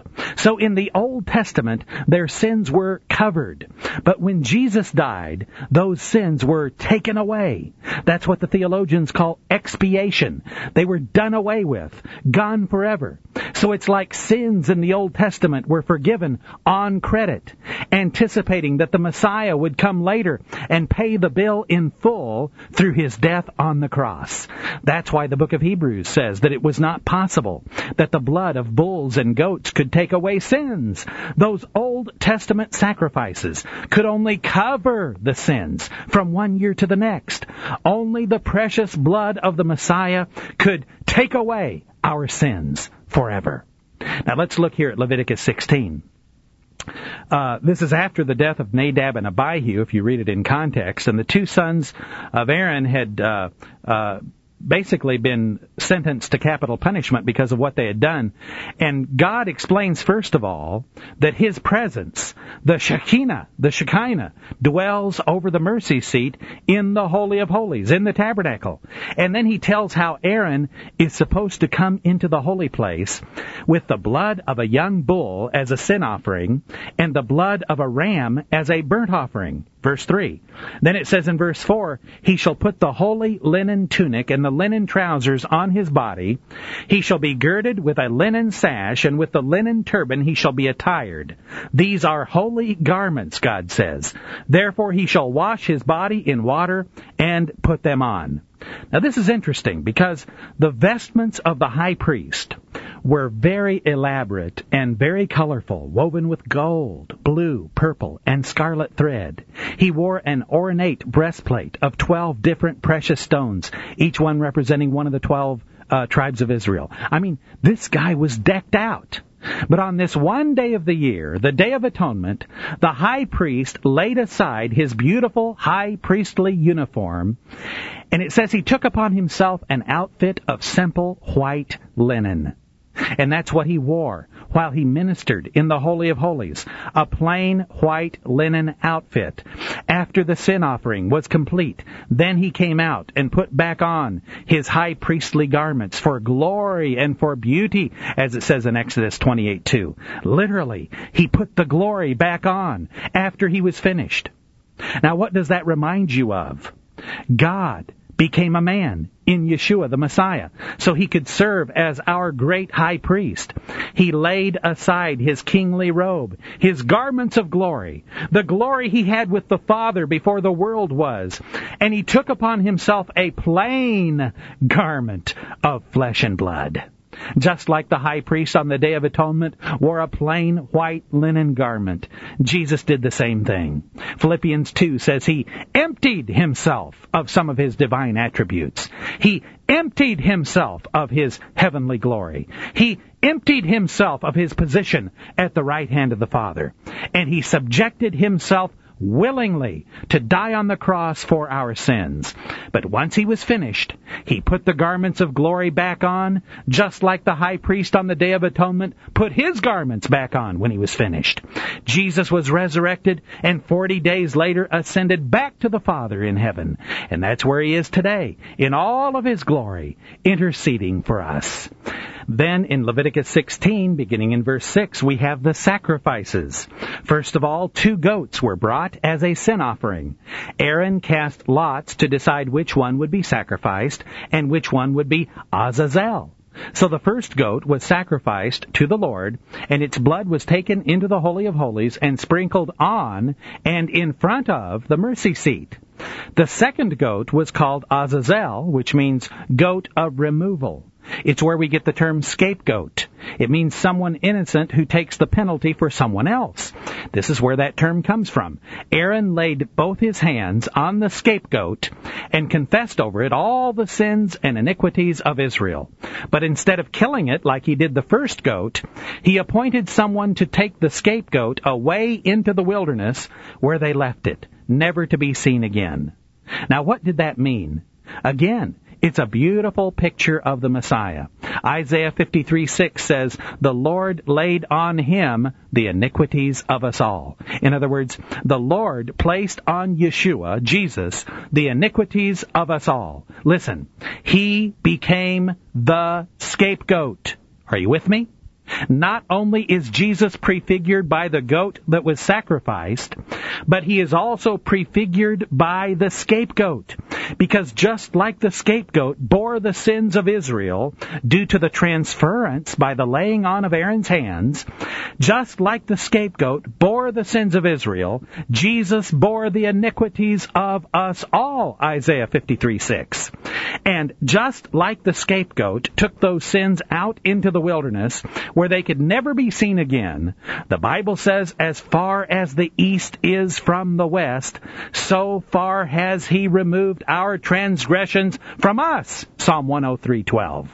So in the Old Testament, their sins were covered. But when Jesus died, those sins were taken away. That's what the theologians call expiation. They were done away with, gone forever. So it's like sins in the Old Testament were forgiven on credit, anticipating that the Messiah would come later and pay the bill in full through his death on the cross. That's why the book of Hebrews says that it was not possible that the blood of bulls and goats could take away sins. Those Old Testament sacrifices could only cover the sins from one year to the next. Only the precious blood of the Messiah could take away our sins forever. Now let's look here at Leviticus 16. This is after the death of Nadab and Abihu, if you read it in context, and the two sons of Aaron had basically been sentenced to capital punishment because of what they had done. And God explains, first of all, that his presence, the Shekinah, dwells over the mercy seat in the Holy of Holies, in the tabernacle. And then he tells how Aaron is supposed to come into the holy place with the blood of a young bull as a sin offering and the blood of a ram as a burnt offering. Verse 3. Then it says in verse 4, he shall put the holy linen tunic and the linen trousers on his body. He shall be girded with a linen sash, and with the linen turban he shall be attired. These are holy garments, God says. Therefore he shall wash his body in water and put them on. Now this is interesting because the vestments of the high priest were very elaborate and very colorful, woven with gold, blue, purple, and scarlet thread. He wore an ornate breastplate of 12 different precious stones, each one representing one of the 12 tribes of Israel. I mean, this guy was decked out. But on this one day of the year, the Day of Atonement, the high priest laid aside his beautiful high priestly uniform, and it says he took upon himself an outfit of simple white linen. And that's what he wore while he ministered in the Holy of Holies, a plain white linen outfit. After the sin offering was complete, then he came out and put back on his high priestly garments for glory and for beauty, as it says in Exodus 28:2. Literally, he put the glory back on after he was finished. Now, what does that remind you of? God became a man in Yeshua, the Messiah, so he could serve as our great high priest. He laid aside his kingly robe, his garments of glory, the glory he had with the Father before the world was, and he took upon himself a plain garment of flesh and blood. Just like the high priest on the Day of Atonement wore a plain white linen garment, Jesus did the same thing. Philippians 2 says he emptied himself of some of his divine attributes. He emptied himself of his heavenly glory. He emptied himself of his position at the right hand of the Father. And he subjected himself willingly to die on the cross for our sins. But once he was finished, he put the garments of glory back on, just like the high priest on the Day of Atonement put his garments back on when he was finished. Jesus was resurrected and 40 days later ascended back to the Father in heaven. And that's where he is today, in all of his glory, interceding for us. Then in Leviticus 16, beginning in verse 6, we have the sacrifices. First of all, 2 goats were brought as a sin offering. Aaron cast lots to decide which one would be sacrificed and which one would be Azazel. So the first goat was sacrificed to the Lord, and its blood was taken into the Holy of Holies and sprinkled on and in front of the mercy seat. The second goat was called Azazel, which means goat of removal. It's where we get the term scapegoat. It means someone innocent who takes the penalty for someone else. This is where that term comes from. Aaron laid both his hands on the scapegoat and confessed over it all the sins and iniquities of Israel. But instead of killing it like he did the first goat, he appointed someone to take the scapegoat away into the wilderness where they left it, never to be seen again. Now, what did that mean? Again, it's a beautiful picture of the Messiah. Isaiah 53:6 says, "The Lord laid on him the iniquities of us all." In other words, the Lord placed on Yeshua, Jesus, the iniquities of us all. Listen, he became the scapegoat. Are you with me? Not only is Jesus prefigured by the goat that was sacrificed, but he is also prefigured by the scapegoat. Because just like the scapegoat bore the sins of Israel due to the transference by the laying on of Aaron's hands, just like the scapegoat bore the sins of Israel, Jesus bore the iniquities of us all, Isaiah 53:6. And just like the scapegoat took those sins out into the wilderness where they could never be seen again, the Bible says, as far as the east is from the west, so far has he removed our transgressions from us, Psalm 103:12.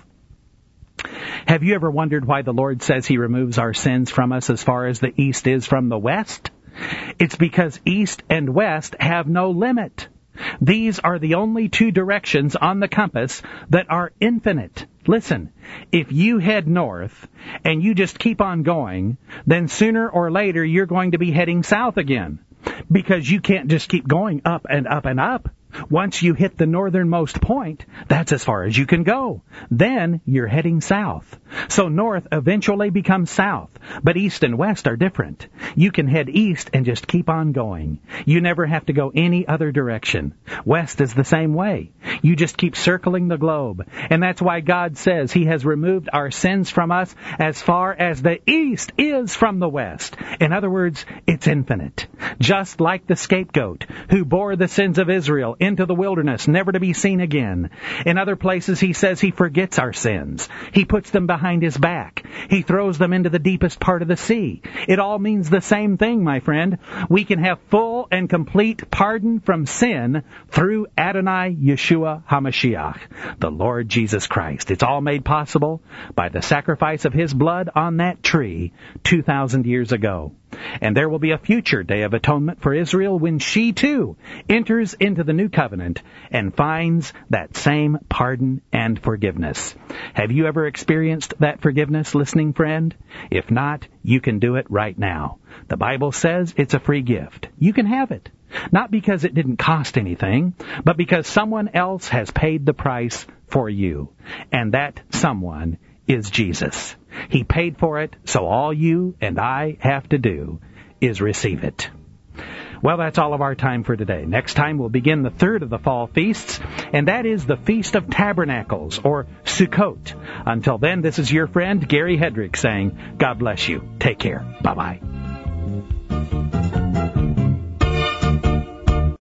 Have you ever wondered why the Lord says he removes our sins from us as far as the east is from the west? It's because east and west have no limit. These are the only two directions on the compass that are infinite. Listen, if you head north and you just keep on going, then sooner or later you're going to be heading south again, because you can't just keep going up and up and up. Once you hit the northernmost point, that's as far as you can go. Then you're heading south. So north eventually becomes south, but east and west are different. You can head east and just keep on going. You never have to go any other direction. West is the same way. You just keep circling the globe. And that's why God says he has removed our sins from us as far as the east is from the west. In other words, it's infinite. Just like the scapegoat who bore the sins of Israel into the wilderness, never to be seen again. In other places, he says he forgets our sins. He puts them behind his back. He throws them into the deepest part of the sea. It all means the same thing, my friend. We can have full and complete pardon from sin through Adonai Yeshua HaMashiach, the Lord Jesus Christ. It's all made possible by the sacrifice of his blood on that tree 2,000 years ago. And there will be a future day of atonement for Israel when she too enters into the new covenant and finds that same pardon and forgiveness. Have you ever experienced that forgiveness, listening friend? If not, you can do it right now. The Bible says it's a free gift. You can have it. Not because it didn't cost anything, but because someone else has paid the price for you. And that someone is Jesus. He paid for it, so all you and I have to do is receive it. Well, that's all of our time for today. Next time we'll begin the third of the fall feasts, and that is the Feast of Tabernacles, or Sukkot. Until then, this is your friend Gary Hedrick saying, God bless you. Take care. Bye-bye.